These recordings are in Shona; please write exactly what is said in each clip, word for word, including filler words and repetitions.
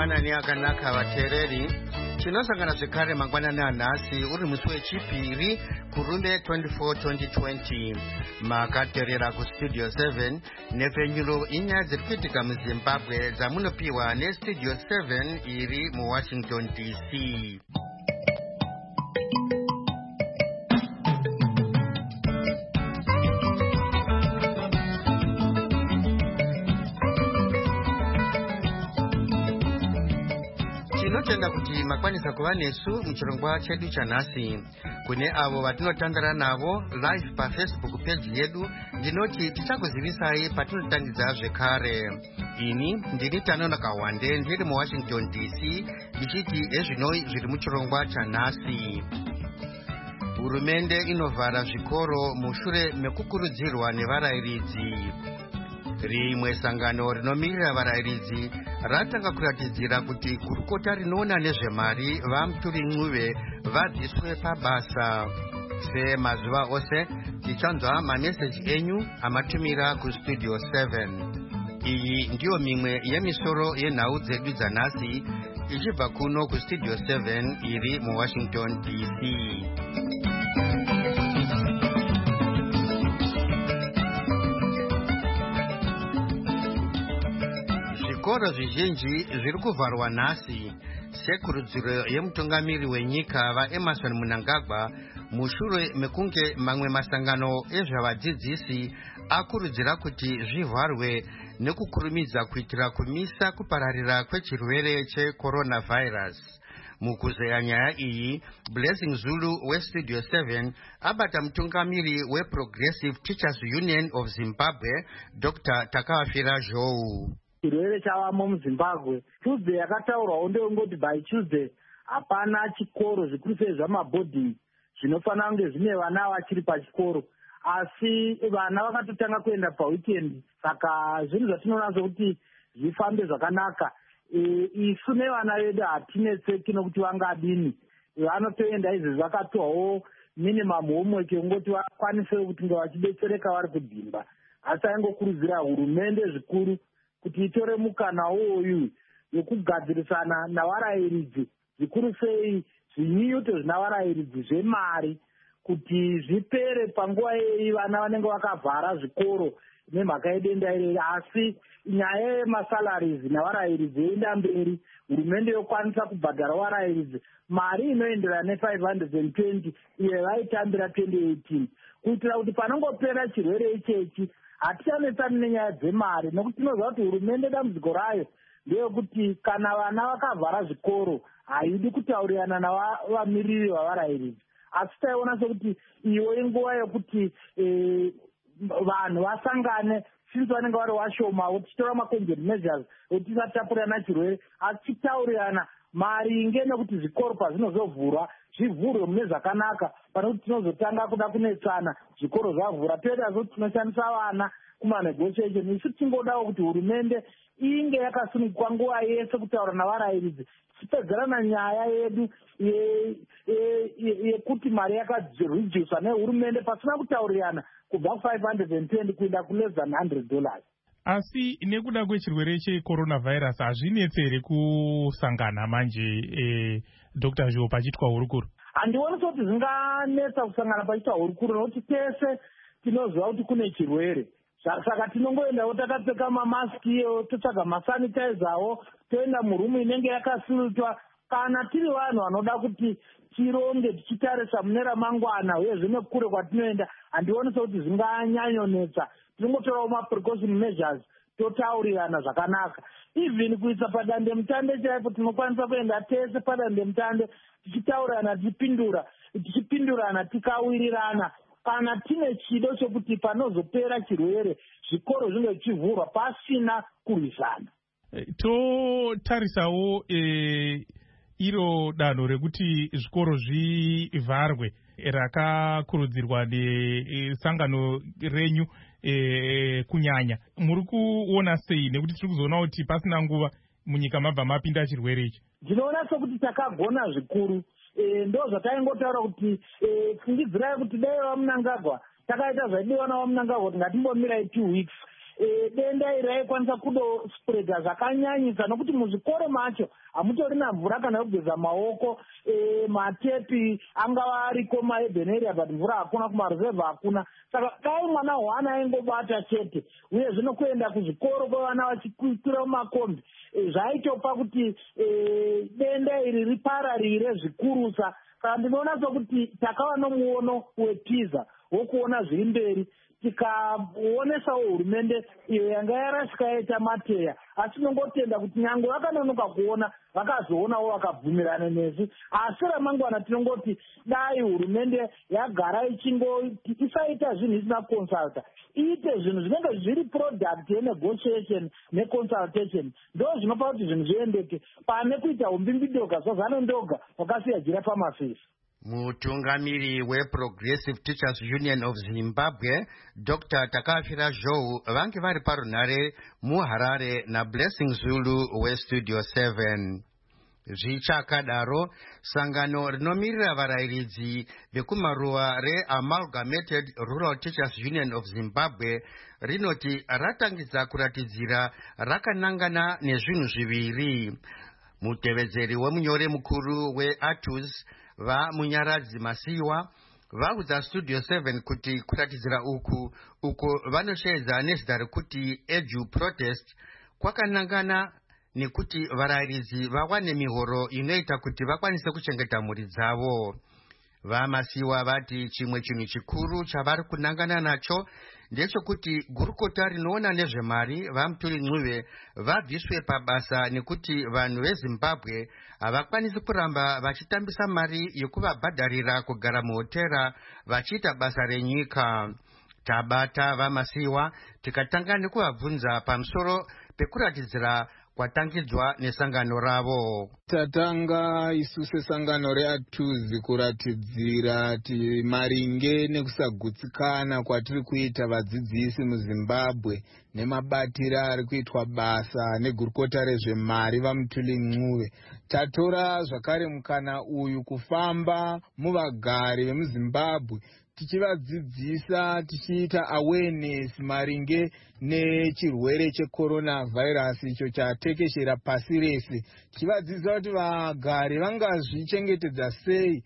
mangwanani akanaka vateereri. Tinosangana zvekare mangwanani anhasi uri musi wechipiri kurunde twenty-four twenty twenty. Makateerera kustudio seven nepfenyuro inyaya dziri kuitika muZimbabwe dzamunopiwa nestudio seven iri muWashington D C. Tinotenda kuti makwanisa kuva nesu muchirongwa chedu chanhasi. Kune avo vatinotandara navo live pafacebook page yedu, ndinoti tichakuzivisai patinotangidza zvekare. Ini ndini Tanona Kawande ndiri muWashington D C ndichiti ezvinoi zviri muchirongwa chanhasi. Hurumende inovhara zvikoro mushure mekukurudzirwa nevarayiridzi. Rimwe sangano rinomirira varayiridzi ratanga kuratidzira kuti kurukota rinoona nezvemari vaMuturiNcuve vabviswe pabasa. Semazuva ose tichanzwa mameseji enyu amatumira kustudio seven. Iyi ndiyo mimwe yemisoro yenhau dzedu dzanhasi ichibva kuno kustudio seven iri muWashington D C. Zvikoro zvizhinji zviri kuvharwa nhasi sekurudziro yemutungamiri wenyika vaEmerson Mnangagwa mushure mekunge mamwe masangano ezvavadzidzisi akurudzira kuti zvivharwe nekukurumidza kuitira kumisa kupararira kwechirwere checoronavirus. Mukuzeya nyaya iyi, Blessing Zulu westudio seven abata mutungamiri weProgressive Teachers Union of Zimbabwe Doctor Takavafira Zhou. Chirwere chavamo muZimbabwe Tuesday yakataurwawo ndeyongoti by Tuesday hapana chikoro zvikuru sei zvamabhodhingi zvinofanira kunge zvine vana vachiri pachikoro, asi vana vakatotanga kuenda paweekend. Saka zvinhu zvatinoona sokuti zvifambe zvakanaka. E, isu nevana vedu hatinetseki nokuti vangadini, vanotoenda izvi vakatowawo minimum homework yongoti vakwanisewo kuti nga vachidetsereka vari kudhimba. Asi aingokurudzira hurumende zvikuru kuti itore mukana uyu wekugadzirisana navarayiridzi, zvikuru sei zvinyuto zvina varayiridzi zvemari, kuti zvipere panguva yeyi vana vanenge vakavhara zvikoro nemhaka yedenda ireri. Asi nyaya yemasalaries navarayiridzi yoenda mberi, hurumende yokwanisa kubhadhara varayiridzi mari inoenderana ne-five hundred twenty iyo vaitambira twenty eighteen, kuitira kuti panongopera chirwere ichechi hatichanetsani nenyaya dzemari, nokuti tinoziva kuti hurumende dambudziko rayo ndeyekuti kana vana vakavhara zvikoro haidi kutaurirana navamiriri vavarayiridzi. Asi taiona sekuti iyo inguva yokuti e, vanhu vasangane since vanenge vari vashoma, tichitora maconject measures kuti tisatapurirana chirwere, asi tichitaurirana maringe nekuti zvikoro pazvinozovhurwa zvivhurwe mune zvakanaka, pane kuti tinozotanga kuda kunetsana zvikoro zvavhura toita zoti tinoshandisa vana kumanegotiation. Isu tingodawo kuti hurumende inge yakasunungukwa nguva yese kutaura navarayiridzi, tichipedzerana nyaya yedu yekuti mari yakareducwa nehurumende pasina kutaurirana kubva ku-five hundred twenty kuenda ku-less than one hundred dollars. Asi nekuda kwechirwere checoronavirus hazvinetse here kusangana manje eh, Doctor Zhou pachitwa hurukuru? Handioni kuti zvinganetsa kusangana pachitwa hurukuru nokuti tese tinoziva kuti kune chirwere. Saka tinongoendawo takapfeka mamaskiyo, totsvaga masanitizawo, toenda murumu inenge yakasilutwa. Kana tiri vanhu vanoda kuti tironge tichitarisa mune ramangwana uyezve nekure kwatinoenda, handioni sekuti zvinganyanyonetsa. Tinongotorawo maprecaution measures, totaurirana zvakanaka. Even kuisa padande mutande chaipo tinokwanisa kuenda tese padande mutande tichitaurirana, tichipindura tichipindurana tikawirirana. Kana tine chido chokuti panozopera chirwere zvikoro zvinge zvichivhurwa pasina kurwisana. Totarisawo e, iro danho rekuti zvikoro zvivharwe rakakurudzirwa nesangano renyu e, kunyanya. Muri kuona sei, nekuti tiri kuzoona kuti pasina nguva munyika mabva mapinda chirwere ichi? Ndinoona sokuti takagona zvikuru. E, ndo zvataingotaura kuti e, fungidzirai kuti dai vaMnangagwa takaita zvaidiwa navaMnangagwa kuti ngatimbomirai two weeks e, denda iri raikwanisa kudospreadha zvakanyanyisa nokuti muzvikoro macho hamutorina mvura kana yokugeza maoko. e, matepi angava ariko maurban area but mvura hakuna, kumaruzevha hakuna. Saka dai mwana hwana aingobata chete uye zvino kuenda kuzvikoro kwevana vachikwira mumakombi e, zvaitopa kuti e, denda iri ripararire zvikurusa. Saka ndinoona sokuti takava nomuono wepiza wokuona zviri mberi, tikaonesawo hurumende iyo yanga yarasika yaita mateya, asi tinongotenda kuti nyange vakanonoka kuona vakazoonawo vakabvumirana nesu. Asi ramangwana tinongoti dai hurumende yagara ichingoti isaita zvinhu isina consulta, iite zvinhu zvinenge zviri product yenegotiation neconsultation, ndo zvinopa kuti zvinhu zviendeke pane kuita umbimbidoga zvazvanondoga wakasiya jira pamafisi. Mutungamiri weProgressive Teachers Union of Zimbabwe Doctor Takafira Zhou vange vari parunhare muHarare naBlessing Zulu weStudio seven. Zvichakadaro, sangano rinomirira varayiridzi vekumaruwa reAmalgamated Rural Teachers Union of Zimbabwe rinoti ratangidza kuratidzira rakanangana nezvinhu zviviri. Mutevedzeri wemunyori mukuru weATUS vamunyaradzi Masiwa vaudza Studio seven kuti kuratidzira uku uko vanosheedza nezita rekuti Edu Protest kwakanangana nekuti varayiridzi vawane mihoro inoita kuti vakwanise kuchengeta mhuri dzavo. Vamasiwa vati chimwe chinhu chikuru chavari kunangana nacho ndechekuti gurukota rinoona nezvemari vaMutuli Ncube vabviswe pabasa nekuti vanhu veZimbabwe havakwanisi kuramba vachitambisa mari yokuvabhadharira kugara muhotera vachiita basa renyika. Tabata Vamasiwa tikatanga nekuvabvunza pamusoro pekuratidzira kwatangidzwa nesangano ravo. Tatanga isu sesangano reATUS kuratidzira ti maringe nekusagutsikana kwatiri kuita vadzidzisi muZimbabwe nemabatira ari kuitwa basa negurukota rezvemari vaMutuli Ncube. Tatora zvakare mukana uyu kufamba muvagari vemuZimbabwe tichivadzidzisa tichiita awareness maringe nechirwere checoronavirus icho chatekeshera pasi rese, tichivadzidzisa kuti vagari vangazvichengetedza sei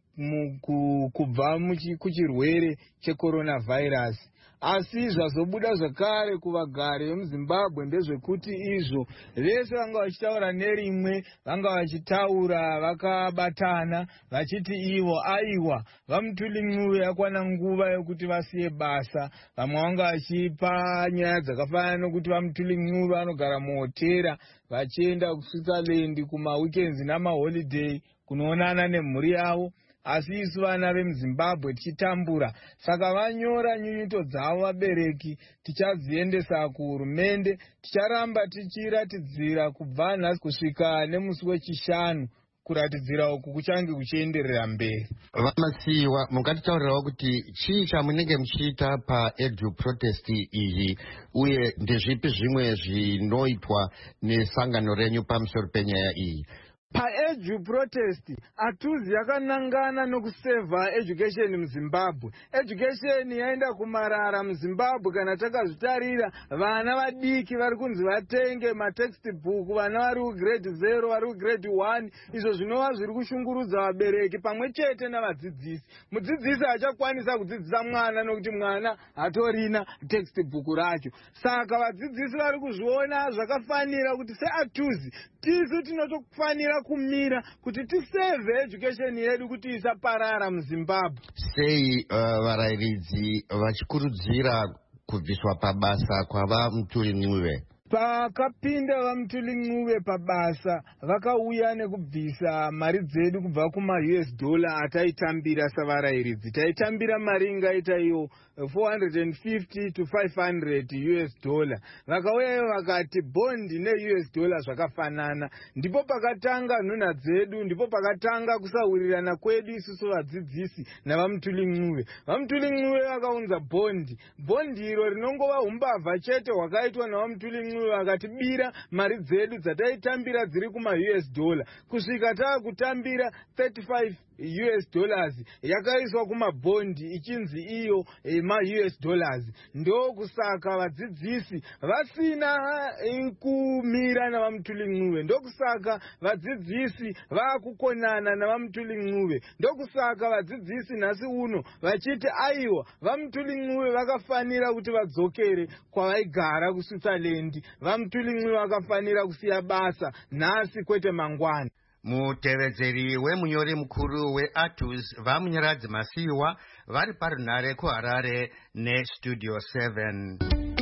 kubva kuchirwere checoronavirus. Asi zvazobuda zvakare kuvagari vemuZimbabwe ndezvekuti izvo vese vanga vachitaura nerimwe, vanga vachitaura vakabatana vachiti ivo aiwa vaMutuli Ncube yakwana nguva yokuti vasiye basa. Vamwe vanga vachipa nyaya dzakafanana nokuti vaMutuli Ncube vanogara muhotera vachienda kuSwitzerland kumaweekends namaholiday kunoonana nemhuri yavo. Asi isu vana vemuZimbabwe tichitambura, saka vanyora nyunyuto dzavo vabereki tichadziendesa kuhurumende. Ticharamba tichiratidzira kubva nhasi kusvika nemusi wechishanu kuratidzira uku kuchange kuchienderera mberi. Vamasiwa, mukatitaurirawo kuti chii chamunenge muchiita paEdu Protest iyi uye ndezvipi zvimwe zvinoitwa nesangano renyu pamusoro penyaya iyi? PaEdu Protest, ATUS yakanangana nokuseva education muZimbabwe. Education yaenda kumarara muZimbabwe. Kana takazvitarira vana vadiki vari kunzi vatenge matextbook, vana vari kugrade zero, vari kugrade one, izvo zvinova zviri kushungurudza vabereki pamwe chete navadzidzisi. Mudzidzisi achakwanisa kudzidzisa mwana nokuti mwana hatorina textbook racho. Saka vadzidzisi vari kuzviona zvakafanira kuti seATUS tisu tinotofanira kumira kuti tiseve education yedu kuti isaparara muZimbabwe. Sei uh, varayiridzi vachikurudzira kubviswa pabasa kwavaMutuli Ncube? Pakapinda vaMutuli Ncube pabasa vakauya nekubvisa mari dzedu kubva kuma-U S dollar ataitambira savarayiridzi. Taitambira mari ingaita iyo four hundred fifty to five hundred U S dollar. Vakauya vakati bondi ne-U S dollar zvakafanana. Ndipo pakatanga nhunha dzedu, ndipo pakatanga kusawirirana kwedu isusu vadzidzisi navaMutuli Ncube. VaMutuli Ncube vakaunza bondi. Bondi iro rinongova umbavha chete hwakaitwa navaMutuli Ncube vakatibira mari dzedu dzataitambira dziri kuma-U S dollar kusvika taakutambira thirty-five U S dollars yakaiswa kumabhondi ichinzi iyo eh, ma U S dollars. Ndokusaka vadzidzisi vasina eh, kumira navamutuli-ncuve. Ndokusaka vadzidzisi vakukonana navamutuli-ncuve. Ndokusaka vadzidzisi nhasi uno vachiti aiwa vamutuli-ncuve vakafanira kuti vadzokere kwavaigara kuSwitzerland. Vamutuli-ncuve vakafanira kusiya basa nhasi kwete mangwana. Mutevedzeri wemunyori mukuru weAtus vamunyaradzi Masiyiwa vari parunhare kuHarare neStudio seven.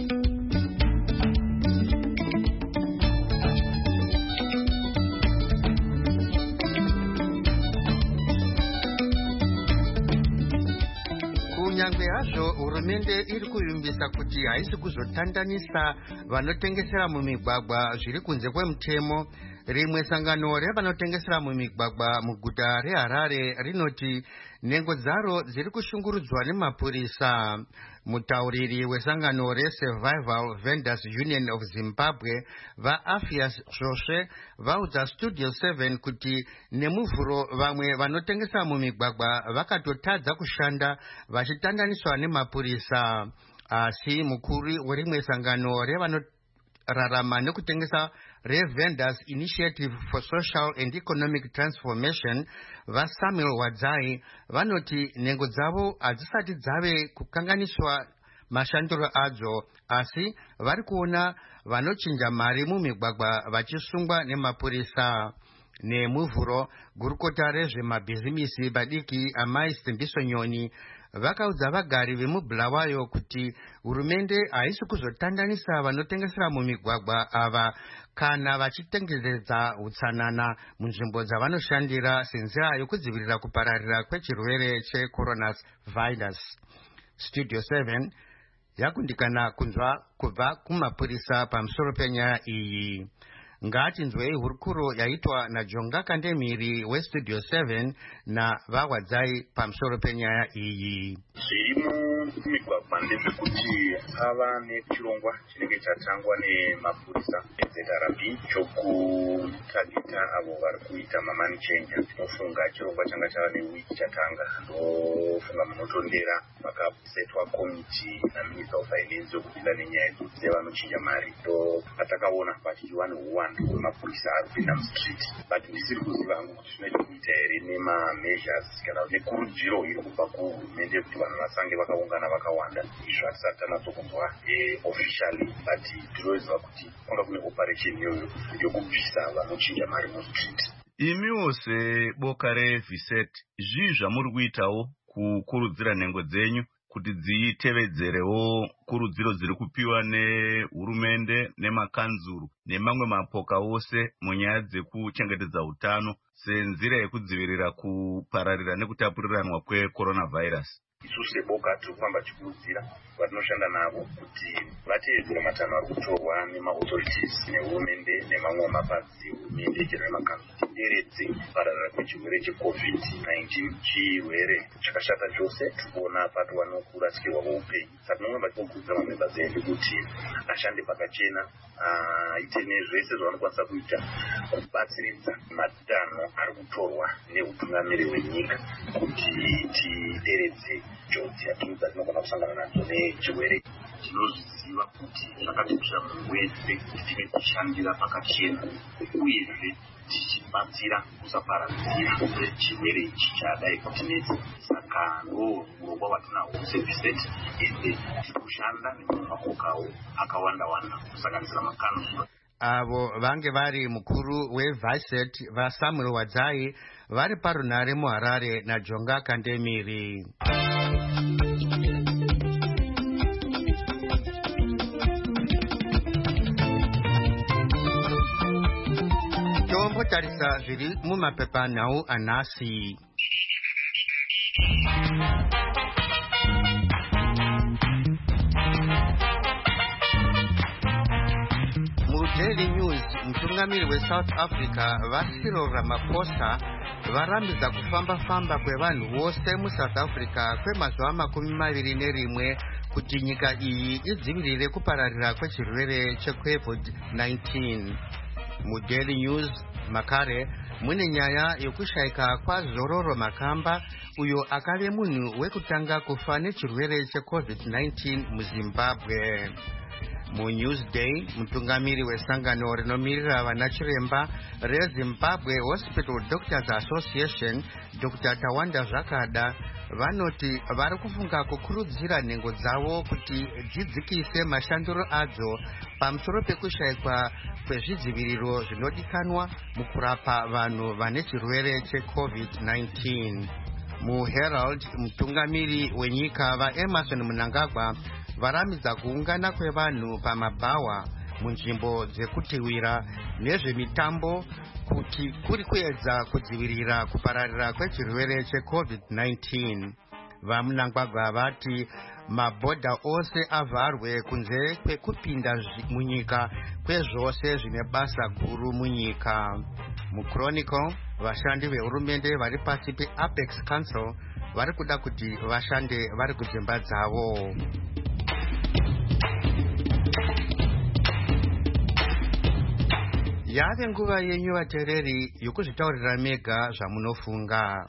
Kunyange hazvo hurumende iri kuvimbisa kuti haisi kuzotandanisa vanotengesera mumigwagwa zviri kunze kwemutemo, rimwe sangano revanotengesera mumigwagwa muguta reHarare rinoti nhengo dzaro dziri kushungurudzwa nemapurisa. Mutauriri wesangano reSurvival Vendors Union of Zimbabwe vaAfias Zvosve vaudza Studio seven kuti nemuvhuro vamwe vanotengesa mumigwagwa vakatotadza kushanda vachitandaniswa nemapurisa. Asi mukuru werimwe sangano revanorarama nekutengesa reVendors Initiative for Social and Economic Transformation vaSamuel Wadzai vanoti nhengo dzavo hadzisati dzave kukanganiswa mashandiro adzo, asi vari kuona vanochinja mari mumigwagwa vachisungwa nemapurisa. Nemuvhuro gurukota rezvemabhizimisi badiki Amai Simbiso Nyoni vakaudza vagari vemubulawayo kuti hurumende haisi kuzotandanisa vanotengesera mumigwagwa ava kana vachitengeredza utsanana munzvimbo dzavanoshandira senzira yokudzivirira kupararira kwechirwere cheCoronavirus. Studio seven yakundikana kunzwa kubva kumapurisa pamusoro penyaya iyi. Ngatinzwei hurukuro yaitwa naJonga Kandemiri weStudio seven navaWadzai pamusoro penyaya iyi. Zvirimo mumigwagwa ndezvekuti ava nechirongwa chinenge chatangwa nemapurisa Z R B chokutagita avo vari kuita mamani chenja. Ndinofunga chirongwa changa chava newiki chatanga. Ndofunga munotondera makasetwa komiti naMinista of Finance yokupinda nenyaya dzevanochinja mari. Ndo atakaona pachichiwa neuwandu hwemapurisa ari kupinda mustreet. But ndisiri kuziva hangu kuti zvinoita kuita here nema-measures kana nekurudziro iri kubva kuhurumende kuti vanhu vasange vakaungana vakawanda. Izvo hatisati tanatsokunzwa officially, but tinoziva kuti kwanga kune operation iyoyo yokubvisa vanochinja mari mustreet. Imiwo seboka reViset zvii zvamuri kuitawo kukurudzira nhengo dzenyu kuti dzitevedzerewo kurudziro dziri kupiwa nehurumende nemakanzuru nemamwe mapoka ose munyaya dzekuchengetedza utano senzira yekudzivirira kupararira nekutapuriranwa kweCoronavirus? Isu seboka tiri kufamba tichikurudzira vatinoshanda navo kuti vatevedzere matanho ari kutorwa nemaauthorities nehurumende nemamwe mapazi hurumende chero nemakanzuru tideredze kupararira kwechirwere checovid nineteen, chirwere chakashata chose. Tiri kuona pato vanokurasikirwa kweupenyu. Saka tinomwe vatinokurudzira mamembers edu kuti ashande pakachena, aite nezvese zvavanokwanisa kuita kubatsiridza matanho ari kutorwa neutungamiri hwenyika kuti tideredze njodzi yatinodza tinogona kusangana nadzo nechirwere. Tinozviziva kuti zvakatikoshera munhu wese kuti tive tichishandira pakachena uyezve tichibatsira kusaparadzira chirwere ichi chadai kutinetsa. Saka ndo urongwa hwatinahwo seViset, ende tiri kushanda nemapokawo akawanda wanda kusanganisira makanzuru. Avo vange vari mukuru weViset vaSamuel Wadzai vari parunhare muHarare naJonga Kandemiri. Tombotarisa zviri mumapepanhau anhasi. Daily News, mutungamiri weSouth Africa vaCyril Ramaphosa varambidza kufamba-famba kwevanhu vose muSouth Africa kwemazuva makumi maviri nerimwe kuti nyika iyi idzivirire kupararira kwechirwere cheCovid nineteen. MuDaily News, Makare mune nyaya yokushayika kwazororo Makamba uyo akave munhu wekutanga kufa nechirwere checovid nineteen muZimbabwe. MuNewsday, mutungamiri wesangano rinomirira vanachiremba reZimbabwe Hospital Doctors Association, Doctor Tawanda Zvakada, vanoti vari kufunga kukurudzira nhengo dzavo kuti dzidzikise mashandiro adzo pamusoro pekushayikwa kwezvidziviriro zvinodikanwa mukurapa vanhu vane chirwere checovid nineteen. MuHerald, mutungamiri wenyika vaEmerson Mnangagwa varamidza kuungana kwevanhu pamabhawa munzvimbo dzekutiwira nezvemitambo kuti kuri kuedza kudzivirira kupararira kwechirwere checovid nineteen. VaMnangagwa vati mabhodha ose avharwe kunze kwekupinda munyika kwezvose zvine basa guru munyika. MuChronicle, vashandi vehurumende vari pasi peApex Council vari kuda kuti vashande vari kudzimba dzavo. Yave nguva yenyu vateereri yokuzvitaurira mega zvamunofunga.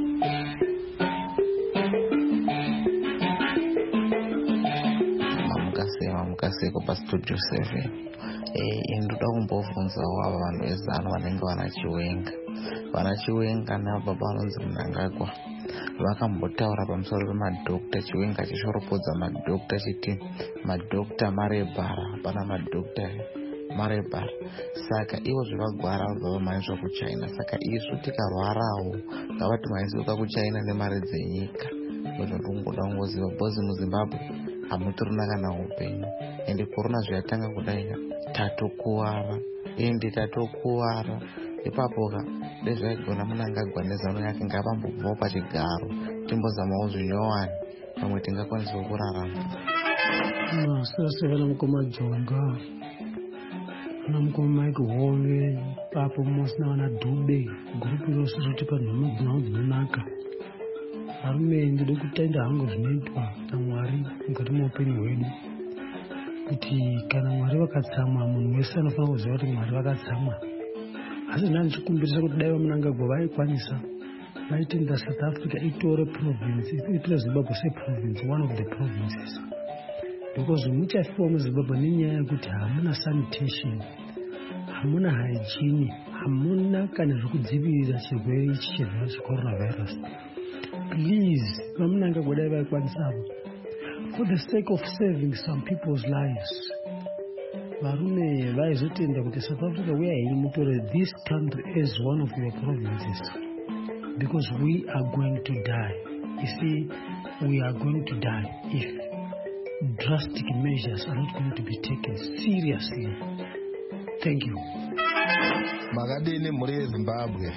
Mamukasema mukaseko pastudio seven. Eh, ndoda kumbobvunzawo ava vanhu vezano vanenge vanachiwenga. Vanachiwenga nababa vanonzi Mnangagwa vakambotaura pamusoro pemadhokta. Chiwenga chishoropodza madhokta chiti madhokta marebhara, hapana madhokta marebhara. Saka ivo zvavagwara vabva kuChina. Saka isu tikarwarawo ngavati maisuka kuChina nemari dzenyika. Ndongoda kungoziva bhozi muZimbabwe hamutorina kana upenyu. Ende korona zvayatanga kudai tatokuwara. Ende tatokuwara. Ipapoka ndezvaigona Mnangagwa nezano yake ngavambobvawo pachigaro timbozamawo zvinyowani pamwe tingakwanisawo kurarama. Sasa vana mukoma Jonga, vana mukoma Mike Hove, papo mosina vana Dube, gurupu rose roti panhu dzinonaka. Varume ndode kutenda hangu zvinoitwa naMwari mukati muupenyu hwedu, kuti kana Mwari vakatsamwa munhu wese anofanira kuziva kuti Mwari vakatsamwa. Asi ndina ndichikumbirisa kuti dai vaMnangagwa vaikwanisa vaitenda South Africa itore province, itore Zimbabwe seprovince, one of the provinces. Because muchafiwa muZimbabwe nenyaya yekuti hamuna sanitation, hamuna hygiene, hamuna kana zvekudzivirira chirwere ichi chirwere checoronavirus. Please, vaMnangagwa dai vaikwanisa, for the sake of saving some people's lives, varume vaizotenda kuti South Africa we are mutore this country as one of your provinces, because we are going to die. You see, we are going to die if drastic measures are not going to be taken seriously. Thank you. Makadini muri Zimbabwe,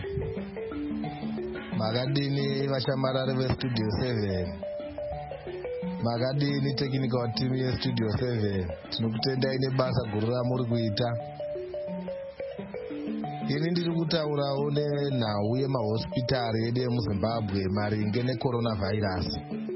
makadini vashamarari vestudio seven, makadini technical team yestudio seven. Tinokutendai nebasa guru ramuri kuita. Ini ndiri kutaurawo nenhau yemahospitari edu emuZimbabwe maringe necoronavirus.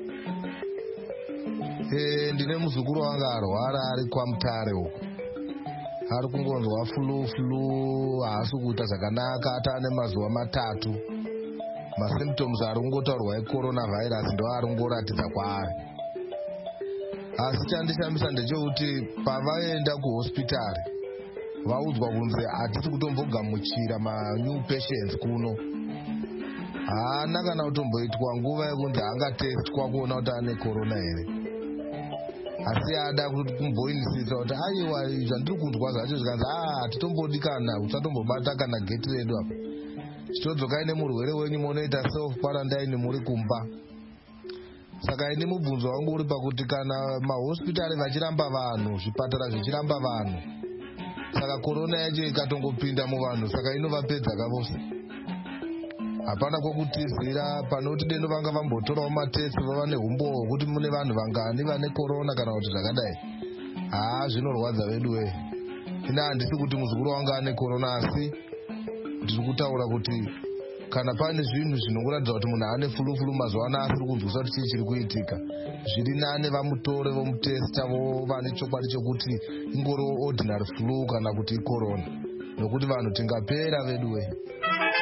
E, ndine muzukuru wanga arwara ari kwaMutare uko. Ari kungonzwa flu flu, haasi kuita zvakanaka, ataane mazuva matatu. Masymptoms ari kungotaurwa ecoronavirus ndo ari kungoratidza kwaari. Asi chandishambisa ndechekuti pavaenda kuhospitari vaudzwa kunzi hatisi kutombogamuchira manew patients kuno. Haana kana kutomboitwa nguva yekunzi angatestwa kuona kuti ane corona here. Asi ada kumboinisisa kuti aiwa zvandiri kunzwa zvacho zvikanzi ah hatitombodi kana usatombobata kana geti redu apa. Chitodzokai nemurwere wenyu munoita self quarantine muri kumba. Saka ini mubvunzo wangu uri pakuti kana mahospitari vachiramba vanhu, zvipatara zvichiramba vanhu, saka corona yacho ikatongopinda muvanhu, saka inovapedza kavose. Hapana kwokutizira, panoti deno vanga vambotorawo matest vava nehumbo hwekuti mune vanhu vangani vane corona kana kuti zvakadai. Haa, zvinorwadza vedu we. Ina handisi kuti muzukuru wanga ane corona, asi ndiri kutaura kuti kana pane zvinhu zvinongoratidza kuti munhu ane fulufulu mazuva ano asiri kunzwisa kuti chii chiri kuitika, zviri nane vamutore vomutesta vane chokwadi chokuti ingoriwo ordinary flu kana kuti icorona, nokuti vanhu tingapera vedu we.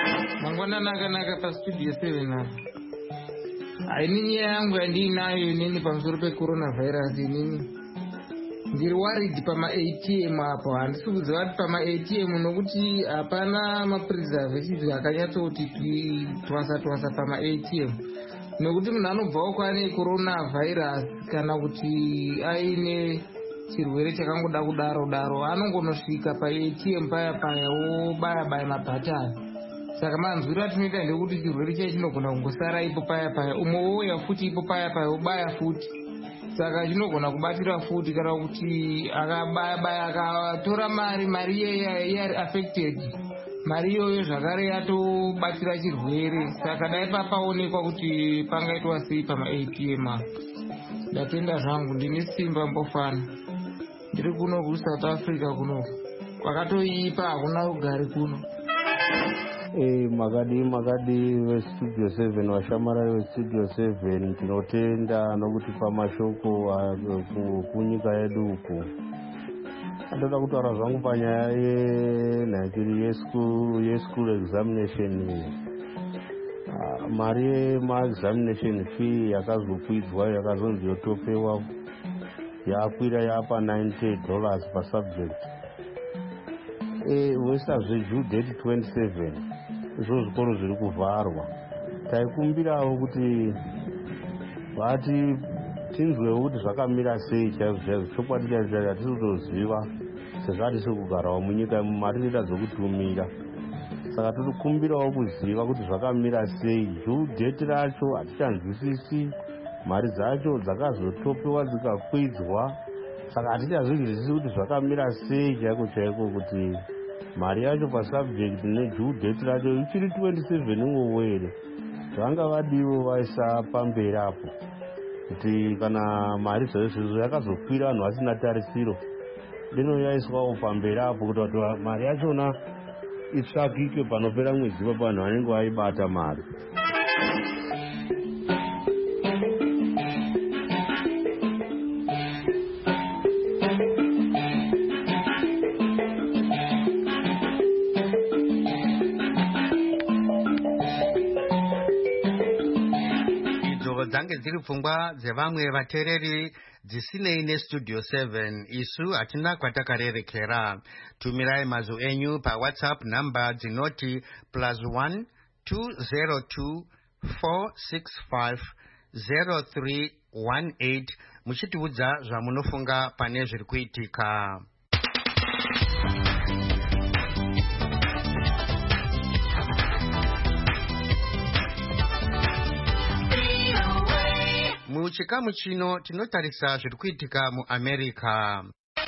Mangwana nakanaka pastudio seven apa. Hainini yangu yandinayo inini pamusoro pecoronavirus inini. Ndiri worried pama-A T M apo. Handisi kuziva kuti pama-A T M nokuti hapana mapreservatives akanyatsoti twasa twasa pama-A T M. Nokuti munhu anobvawo kwane coronavirus kana kuti aine chirwere chakangoda kudaro daro anongonosvika pa-A T M paya paya obaya baya mabhatani. Saka manzwira tinoita ndekuti chirwere chacho chinogona kungosara ipo paya paya, umwe wouya futi ipo paya paya obaya futi. Saka chinogona kubatira futi kana kuti akabaya baya akatora mari mari iye affected, mari iyoyo zvakare yatobatira chirwere. Saka dai papaonekwa kuti pangaitwa sei pama-A T M apa. Ndatenda zvangu, ndine simba mbofana. Ndiri kuno kuSouth Africa kuno kwakatoipa, hakuna ugari kuno. Eh, makadi makadi vestudio seven vashamarari vestudio seven tinotenda nokuti pamashoko kunyika yedu uku andoda kutaura zvangu panyaya yenhakiri yeschool examination. Mari yemaexamination fee yakazokwidzwa yakazonzi yotopewa yakwira yapa ninety dollars per subject. Wesazve due date twenty-seven izvo zvikoro zviri kuvharwa. Taikumbirawo kuti vati tinzwewo kuti zvakamira sei chaizvo chaizvo. Chokwadi chaizvo hatisi kutoziva sezvo hatisi kugarawo munyika mari inoita dzokutumira. Saka totikumbirawo kuziva kuti zvakamira sei. Due date racho hatichanzwisisi, mari dzacho dzakazotopewa dzikakwidzwa. Saka hatichazvinzwisisi kuti zvakamira sei chaiko chaiko, kuti mari yacho pasubject nedue date racho ichiri twenty-seven ngowo here. Zvanga vadiwo vaisa pamberi apo kuti kana mari zvaizvozvo yakazokwira vanhu vasina tarisiro, deno yaiswawo pamberi apo kuti vati mari yachona itsvakike panopera mwedzi pa vanhu vanenge vaibata mari. dzange dziri pfungwa dzevamwe vateereri dzisinei nestudio seven. Isu hatina kwatakarerekera. Tumirai mazwi enyu pawhatsapp namba dzinoti plus one two zero two four six five zero three one eight muchitiudza zvamunofunga pane zviri kuitika. Muchikamu chino tinotarisa zviri kuitika muAmerica.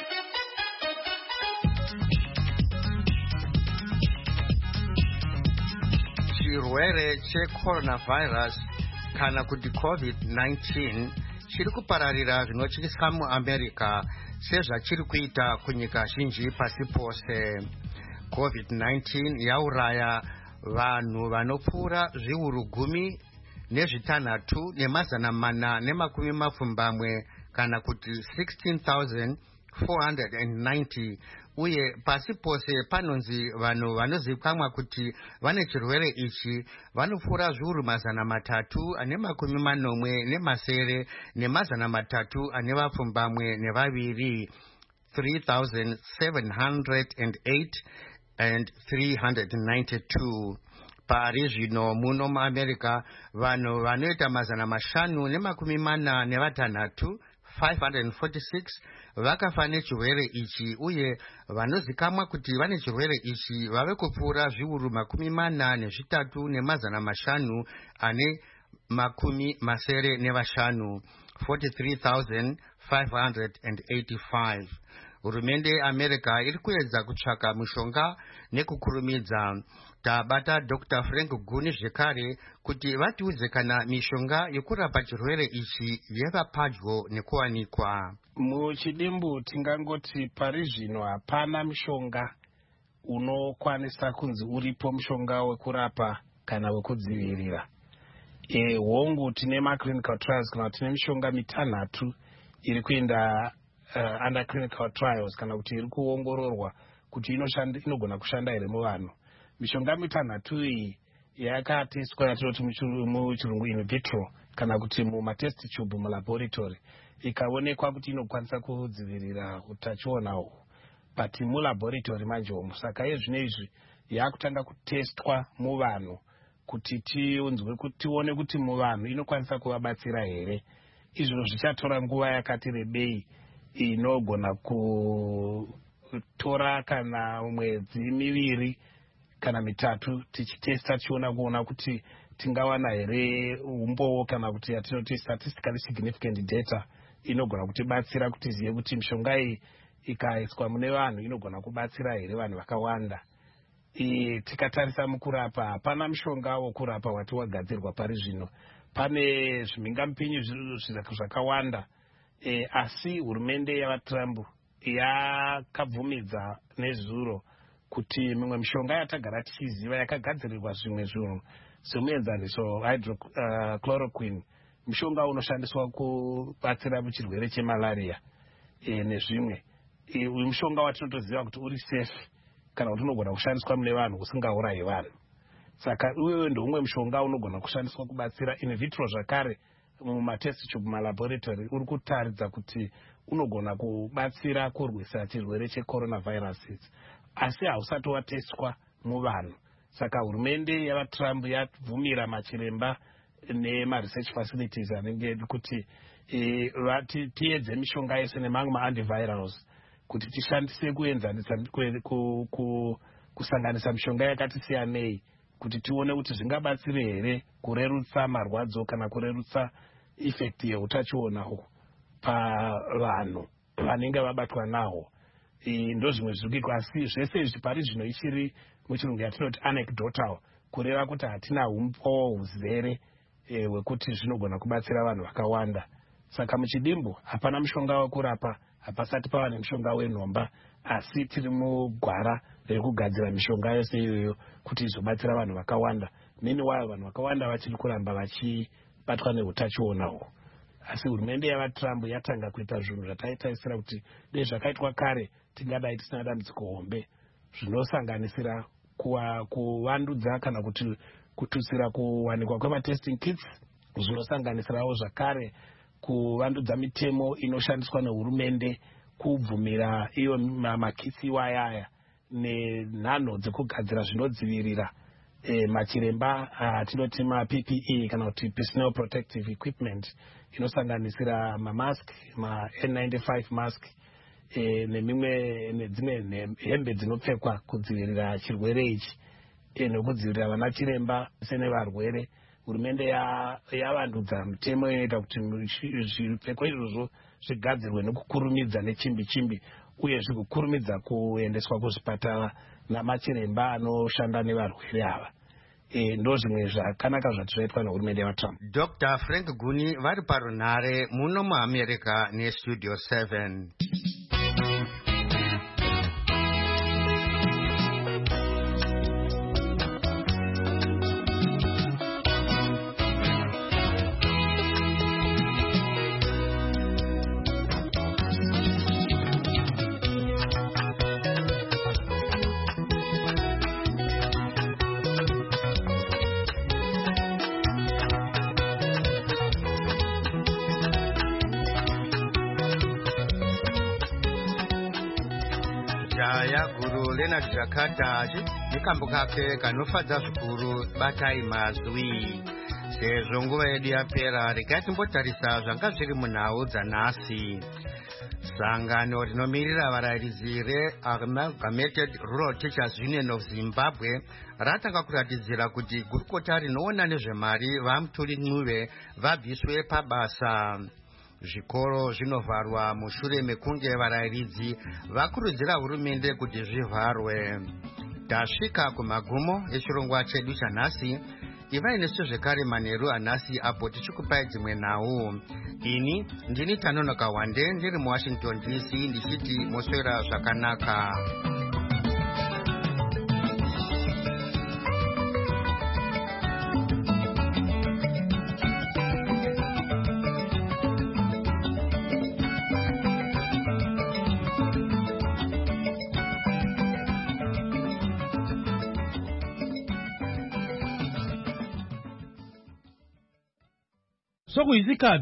Chirwere checoronavirus kana kuti covid nineteen chiri kupararira zvinotyisa muAmerica sezvachiri kuita kunyika zhinji pasi pose. covid nineteen yauraya vanhu vanopfuura zviuru gumi nezvitanhatu nemazana mana nemakumi mapfumbamwe kana kuti sixteen thousand four hundred ninety, uye pasi pose panonzi vanhu vanozivikanwa kuti vane chirwere ichi vanopfuura zviuru mazana matatu ane makumi manomwe nemasere nemazana matatu ane vapfumbamwe nevaviri, three thousand seven hundred eight and three hundred ninety-two. Pari zvino muno muAmerica vanhu vanoita mazana mashanu nemakumi mana nevatanhatu five hundred forty-six vakafa nechirwere ichi, uye vanozikamwa kuti vane chirwere ichi vave kupfuura zviuru makumi mana nezvitatu nemazana mashanu ane makumi masere nevashanu, forty-three thousand five hundred eighty-five. Hurumende yeAmerica iri kuedza kutsvaka mushonga nekukurumidza. Tabata Doctor Frank Guni zvekare kuti vatiudze kana mishonga yekurapa chirwere ichi yava padyo nekuwanikwa. Muchidimbu tingangoti pari zvino hapana mushonga unokwanisa kunzi uripo mushonga wekurapa kana wekudzivirira. E, hongu tine maclinical trials kana tine mishonga mitanhatu iri kuenda uh, under clinical trials kana kuti iri kuongororwa kuti inoshanda inogona kushanda here muvanhu. mishonga mitanhatu iyi yakateswa yatinoti muchirungu in vitro kana kuti mumatest tube mulaboratory, ikaonekwa kuti inokwanisa kudzivirira utachiona uhu but mulaboratory manje umu. Saka izvino izvi yakutanga kutestwa muvanhu kuti tiunzwe kuti tione kuti muvanhu inokwanisa kuvabatsira here. Izvo zvichatora nguva yakati rebei, inogona kutora kana mwedzi miviri kana mitatu tichitesta tichiona kuona kuti tingawana here umbowo kana kuti yatinoti statistically significant data inogona kutibatsira kuti zive kuti mishonga iyi ikaiswa mune vanhu inogona kubatsira here vanhu vakawanda. E, tikatarisa mukurapa hapana mushonga wokurapa wati wagadzirwa pari zvino. Pane zvimhingamupinyi zvakawanda, e, asi hurumende yavatrump yakabvumidza nezuro kuti mimwe mishonga yatagara tichiziva yakagadzirirwa zvimwe zvinhu semuenzaniso hydrochloroquine, mushonga unoshandiswa kubatsira muchirwere chemalaria e, nezvimwe. E, uyu mushonga watinotoziva kuti uri safe kana kuti unogona kushandiswa mune vanhu usingaurayi vanhu. Saka uyo ndoumwe mushonga unogona kushandiswa kubatsira in vitro zvakare mumatest tube malaboratory, uri kutaridza kuti unogona kubatsira kurwisa chirwere checoronaviruses, asi hausati watestwa muvanhu. Saka hurumende yavatrump yabvumira machiremba nemaresearch facilities anenge kuti e, vati tiedze mishonga yese nemamwe maantivirals kuti tishandise kuenzanisa ku, ku, kusanganisa mishonga yakati siyanei kuti tione kuti zvingabatsire here kurerutsa marwadzo kana kurerutsa effect yeutachiona uhu pavanhu vanenge vabatwa naho. E, ndo zvimwe zviri kuitwa, asi zvese izvi pari zvino ichiri muchirungu yatinoti anecdotal, kureva kuti hatina umpo uzere e, wekuti zvinogona kubatsira vanhu vakawanda. Saka muchidimbu hapana mushonga wekurapa, hapasati pava nemushonga wenomba, asi tiri mugwara rekugadzira mishonga yose iyoyo kuti izobatsira vanhu vakawanda. Meanwhile vanhu vakawanda vachiri kuramba vachibatwa neutachiona uhu. Asi hurumende yavatrump yatanga kuita zvinhu zvataitaisira kuti dei zvakaitwa kare tingadai tisina dambudziko hombe, zvinosanganisira kuvandudza kana kuti kututsira kuwanikwa kwematesting kits, zvinosanganisirawo zvakare kuvandudza mitemo inoshandiswa nehurumende kubvumira iyo makitsi iwayaya nenhano dzekugadzira zvinodzivirira e, machiremba atinoti ma-P P E kana kuti personal protective equipment, inosanganisira mamask, ma-N ninety-five mask e, nemimwe nedzimwe hembe dzinopfekwa kudzivirira chirwere ichi e, nekudzivirira vana chiremba senevarwere. Hurumende yavandudza ya mitemo inoita kuti zvipfeko izvozvo zvigadzirwe nekukurumidza nechimbi chimbi, uye zvikukurumidza kuendeswa kuzvipatara namachiremba anoshanda nevarwere ava. E, ndo zvimwe zvakanaka zvati zvaitwa nehurumende yavatrump. Doctor Frank Guni vari parunhare muno muamerica nestudio seven. Jaya Guru Leonard Jakataji nikambo kake kanofadza zvikuru batai mazwi. Sezvo nguva yedu yapera, regai timbotarisa zvanga zviri munhau dzanhasi. Sangano rinomirira varairidzi reAmalgamated Rural Teachers Union of Zimbabwe ratanga kuratidzira kuti gurukota rinoona nezvemari vaMuturi Ncube vabviswe pabasa. Zvikoro zvinovharwa mushure mekunge varairidzi vakurudzira hurumende kuti zvivharwe. Tasvika kumagumo echirongwa chedu chanhasi. Ivai nesu zvekare manheru anhasi apo tichikupai dzimwe nhau. Ini ndini Tanonoka Wande ndiri muWashington D C ndichiti moswera zvakanaka. so kuisikadza